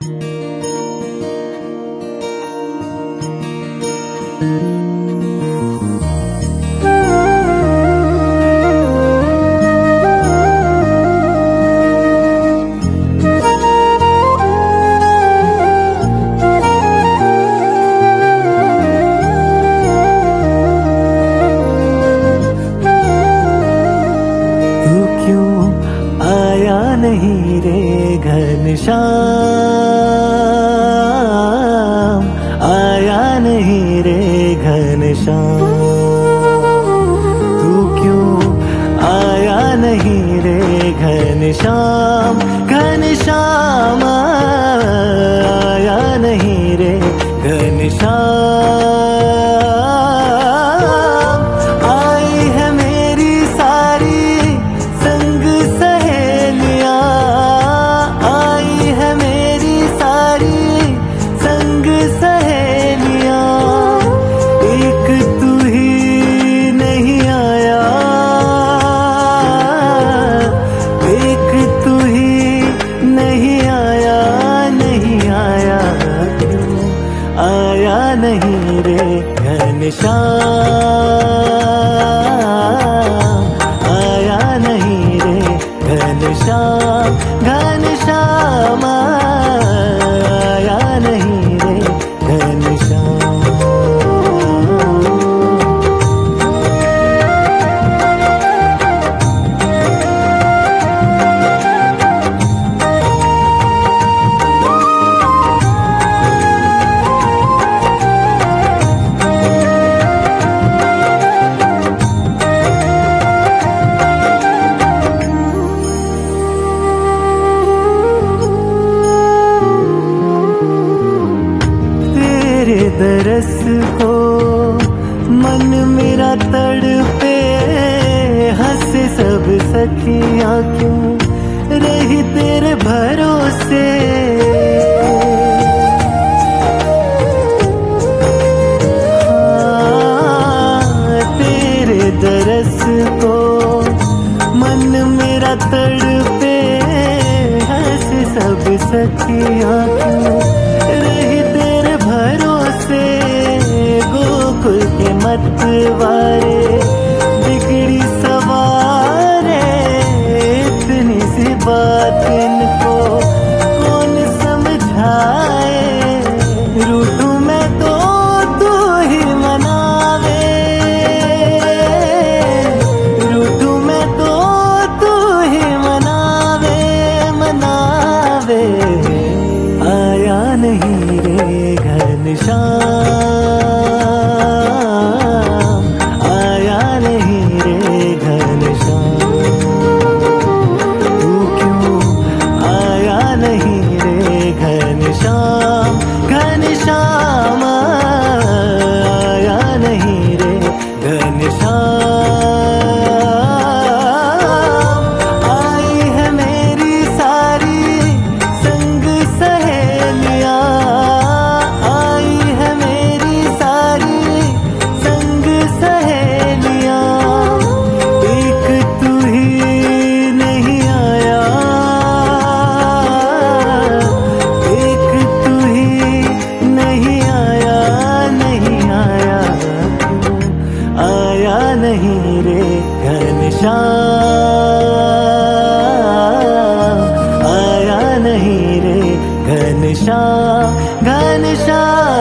नहीं रे घनश्याम, आया नहीं रे घनश्याम। तू क्यों आया नहीं रे घनश्याम, घनश्याम आया नहीं रे घनश्याम। आई है मेरी सारी संग सहेलियां, आई है मेरी सारी संग सहेलियां, एक तू ही नहीं आया, एक तू ही नहीं आया, नहीं आया क्यों आया नहीं रे घनश्याम, आया नहीं रे घनश्याम, घनश्याम आया नहीं रे घनश्याम। तेरे दरस को मन मेरा तड़पे, हंसे सब सखियां क्यों रही तेरे भरोसे। तेरे दरस को मन मेरा तड़पे, हंसे सब सखियां क्यों रही तेरे भरोसे। गोकुल के मतवारे बिगड़ी सवारे, इतनी सी बात इनको कौन समझाए। रूठूं मैं तो तू ही मनावे, रूठूं मैं तो तू ही मनावे, मनावे। आया नहीं रे घनश्याम, आया नहीं रे घनश्याम। तू क्यों आया नहीं रे घनश्याम, घनश्याम आया नहीं रे घनश्याम। आई है मेरी सारी संग सहेलियां, आई है मेरी सारी संग सहेलियां, एक तू ही नहीं आया, एक तू ही नहीं आया, नहीं आया क्यों आया नहीं रे घनश्याम, आया नहीं रे घनश्याम, घनश्याम।